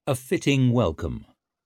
A fitting welcome.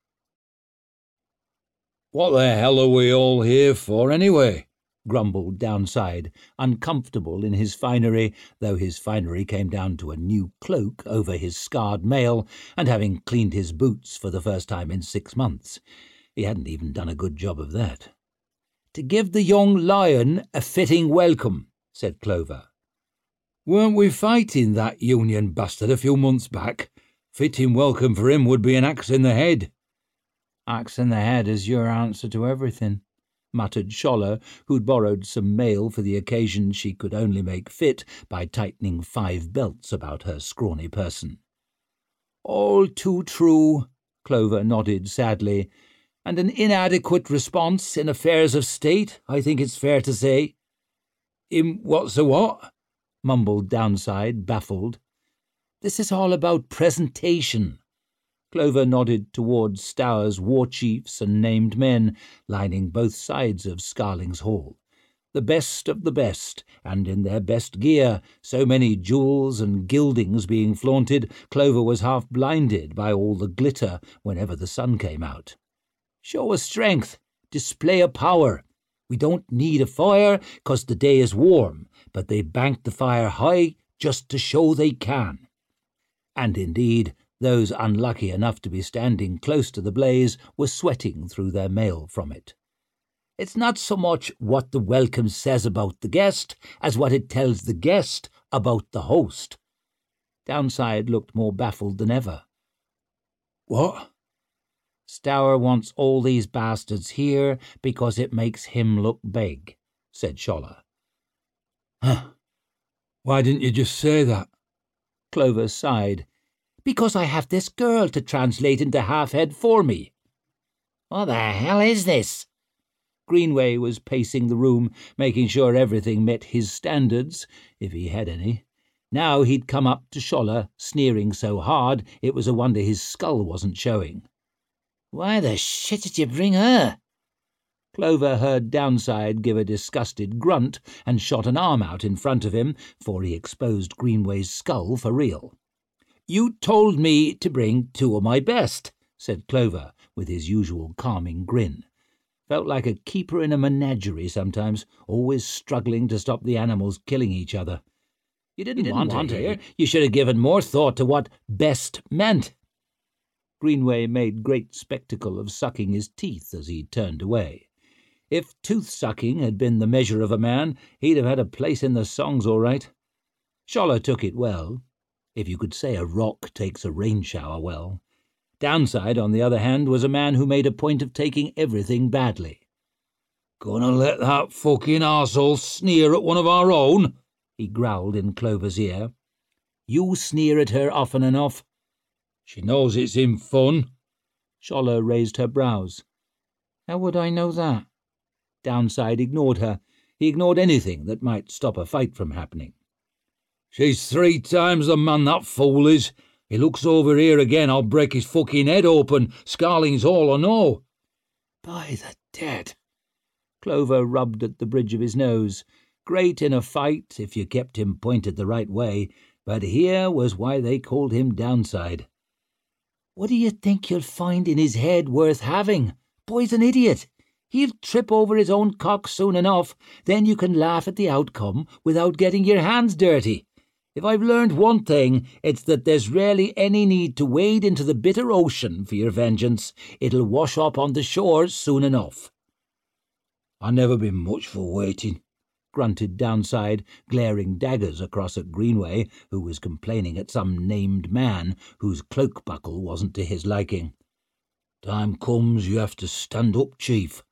"What the hell are we all here for, anyway?" grumbled Downside, uncomfortable in his finery, though his finery came down to a new cloak over his scarred mail, and having cleaned his boots for the first time in 6 months. He hadn't even done a good job of that. "To give the young lion a fitting welcome," said Clover. "Weren't we fighting that Union bastard a few months back? Fitting welcome for him would be an axe in the head." "Axe in the head is your answer to everything," muttered Scholler, who'd borrowed some mail for the occasion she could only make fit by tightening 5 belts about her scrawny person. "All too true," Clover nodded sadly, "and an inadequate response in affairs of state, I think it's fair to say." What's a what?" mumbled Downside, baffled. "This is all about presentation." Clover nodded towards Stour's war chiefs and named men lining both sides of Scarling's Hall. The best of the best, and in their best gear, so many jewels and gildings being flaunted, Clover was half blinded by all the glitter whenever the sun came out. "Show a strength, display a power. We don't need a fire 'cause the day is warm, but they bank the fire high just to show they can." And indeed, those unlucky enough to be standing close to the blaze were sweating through their mail from it. "It's not so much what the welcome says about the guest as what it tells the guest about the host." Downside looked more baffled than ever. "What?" "Stour wants all these bastards here because it makes him look big," said Scholler. "Huh. Why didn't you just say that?" Clover sighed. "Because I have this girl to translate into Halfhead for me." "What the hell is this?" Greenway was pacing the room, making sure everything met his standards, if he had any. Now he'd come up to Scholler, sneering so hard it was a wonder his skull wasn't showing. "Why the shit did you bring her?" Clover heard Downside give a disgusted grunt and shot an arm out in front of him, for he exposed Greenway's skull for real. "You told me to bring 2 of my best," said Clover, with his usual calming grin. Felt like a keeper in a menagerie sometimes, always struggling to stop the animals killing each other. "You didn't want her here. You should have given more thought to what best meant." Greenway made great spectacle of sucking his teeth as he turned away. If tooth-sucking had been the measure of a man, he'd have had a place in the songs all right. Scholler took it well, if you could say a rock takes a rain-shower well. Downside, on the other hand, was a man who made a point of taking everything badly. "Gonna let that fucking arsehole sneer at one of our own?" he growled in Clover's ear. "You sneer at her often enough." "She knows it's in fun." Scholler raised her brows. "How would I know that?" Downside ignored her. He ignored anything that might stop a fight from happening. "She's 3 times the man, that fool is. He looks over here again, I'll break his fucking head open, Scarling's all or no." "By the dead!" Clover rubbed at the bridge of his nose. Great in a fight if you kept him pointed the right way, but here was why they called him Downside. "What do you think you'll find in his head worth having? Boy's an idiot. He'll trip over his own cock soon enough. Then you can laugh at the outcome without getting your hands dirty. If I've learned one thing, it's that there's rarely any need to wade into the bitter ocean for your vengeance. It'll wash up on the shore soon enough." "I never been much for waiting," grunted Downside, glaring daggers across at Greenway, who was complaining at some named man whose cloak buckle wasn't to his liking. "Time comes you have to stand up, Chief."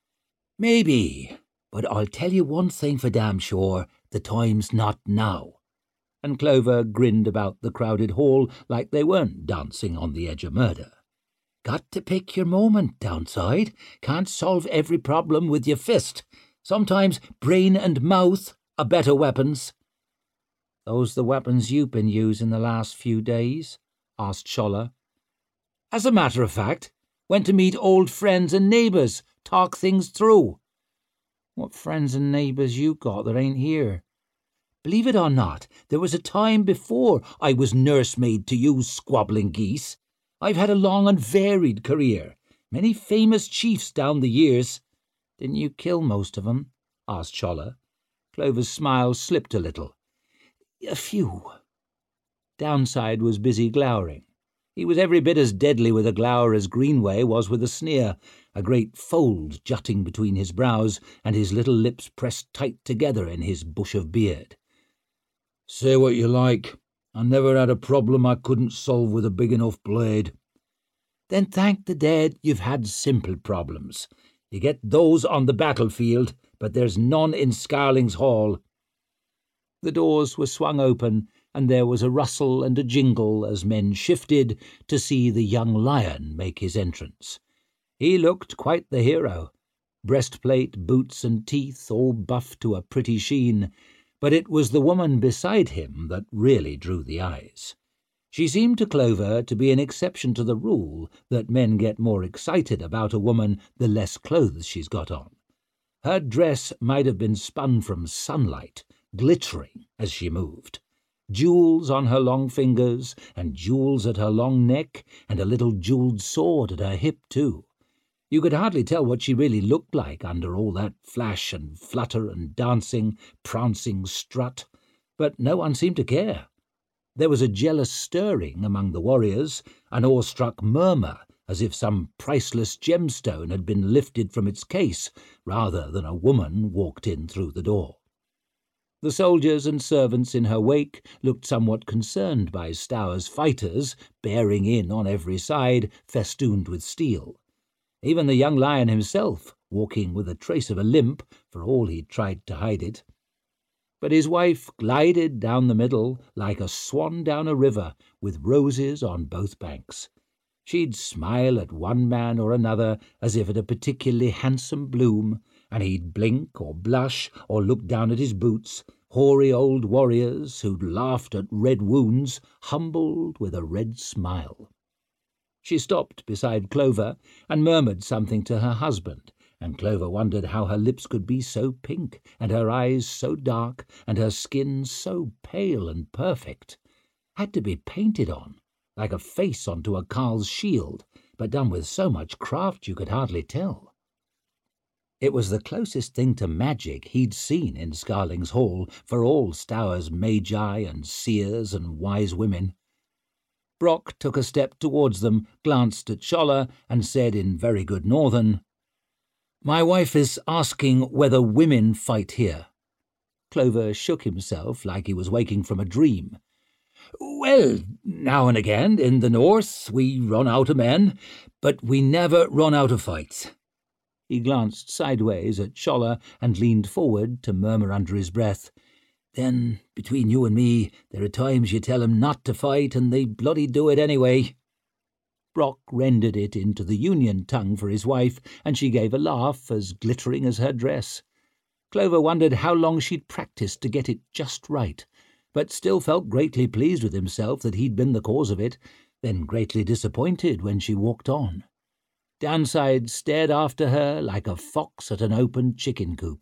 "Maybe, but I'll tell you one thing for damn sure, the time's not now." And Clover grinned about the crowded hall like they weren't dancing on the edge of murder. "Got to pick your moment, Downside. Can't solve every problem with your fist. Sometimes brain and mouth are better weapons." "Those the weapons you've been using the last few days?" asked Scholler. "As a matter of fact, went to meet old friends and neighbours, talk things through." "What friends and neighbours you got that ain't here?" "Believe it or not, there was a time before I was nursemaid to you squabbling geese. I've had a long and varied career. Many famous chiefs down the years." "Didn't you kill most of 'em?" asked Chola. Clover's smile slipped a little. "A few." Downside was busy glowering. He was every bit as deadly with a glower as Greenway was with a sneer, a great fold jutting between his brows and his little lips pressed tight together in his bush of beard. "Say what you like. I never had a problem I couldn't solve with a big enough blade." "Then thank the dead you've had simple problems. You get those on the battlefield, but there's none in Scarling's Hall." The doors were swung open, and there was a rustle and a jingle as men shifted to see the young lion make his entrance. He looked quite the hero, breastplate, boots and teeth all buffed to a pretty sheen, but it was the woman beside him that really drew the eyes. She seemed to Clover to be an exception to the rule that men get more excited about a woman the less clothes she's got on. Her dress might have been spun from sunlight, glittering as she moved. Jewels on her long fingers, and jewels at her long neck, and a little jewelled sword at her hip, too. You could hardly tell what she really looked like under all that flash and flutter and dancing, prancing strut, but no one seemed to care. There was a jealous stirring among the warriors, an awestruck murmur, as if some priceless gemstone had been lifted from its case, rather than a woman walked in through the door. The soldiers and servants in her wake looked somewhat concerned by Stour's fighters bearing in on every side, festooned with steel. Even the young lion himself, walking with a trace of a limp, for all he tried to hide it. But his wife glided down the middle like a swan down a river, with roses on both banks. She'd smile at one man or another as if at a particularly handsome bloom, and he'd blink or blush or look down at his boots, hoary old warriors who'd laughed at red wounds, humbled with a red smile. She stopped beside Clover and murmured something to her husband, and Clover wondered how her lips could be so pink, and her eyes so dark, and her skin so pale and perfect. Had to be painted on, like a face onto a carle's shield, but done with so much craft you could hardly tell. It was the closest thing to magic he'd seen in Scarling's Hall, for all Stour's magi and seers and wise women. Brock took a step towards them, glanced at Chola, and said in very good Northern, "My wife is asking whether women fight here." Clover shook himself like he was waking from a dream. "Well, now and again in the north we run out of men, but we never run out of fights." He glanced sideways at Chola and leaned forward to murmur under his breath, "Then, between you and me, there are times you tell 'em not to fight and they bloody do it anyway." Brock rendered it into the Union tongue for his wife, and she gave a laugh as glittering as her dress. Clover wondered how long she'd practised to get it just right, but still felt greatly pleased with himself that he'd been the cause of it, then greatly disappointed when she walked on. Downside stared after her like a fox at an open chicken coop.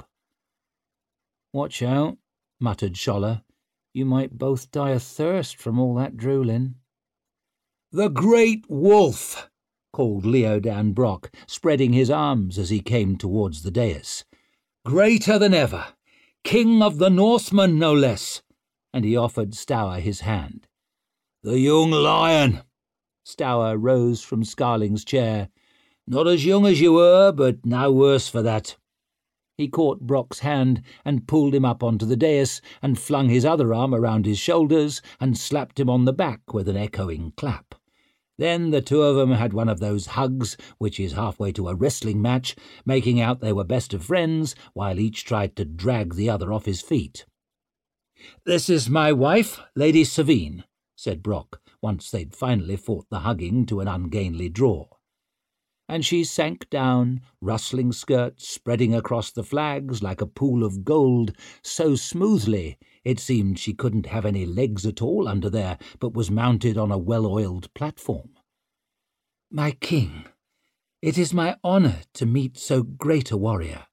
"Watch out," muttered Chola. "You might both die of thirst from all that drooling." "The great wolf!" called Leodan Brock, spreading his arms as he came towards the dais. "Greater than ever! King of the Norsemen, no less!" And he offered Stour his hand. "The young lion!" Stour rose from Scarling's chair. "Not as young as you were, but no worse for that." He caught Brock's hand and pulled him up onto the dais and flung his other arm around his shoulders and slapped him on the back with an echoing clap. Then the two of them had one of those hugs which is halfway to a wrestling match, making out they were best of friends while each tried to drag the other off his feet. "This is my wife, Lady Savine," said Brock, once they'd finally fought the hugging to an ungainly draw. And she sank down, rustling skirts spreading across the flags like a pool of gold, so smoothly it seemed she couldn't have any legs at all under there, but was mounted on a well-oiled platform. "My king, it is my honour to meet so great a warrior."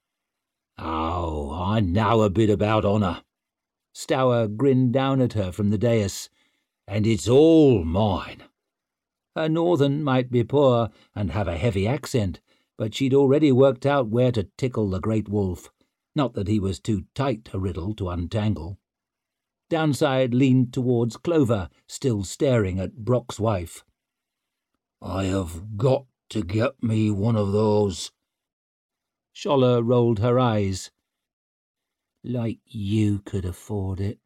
"Oh, I know a bit about honour." Stour grinned down at her from the dais. "And it's all mine." Her northern might be poor and have a heavy accent, but she'd already worked out where to tickle the great wolf. Not that he was too tight a riddle to untangle. Downside leaned towards Clover, still staring at Brock's wife. "I have got to get me one of those." Scholler rolled her eyes. "Like you could afford it."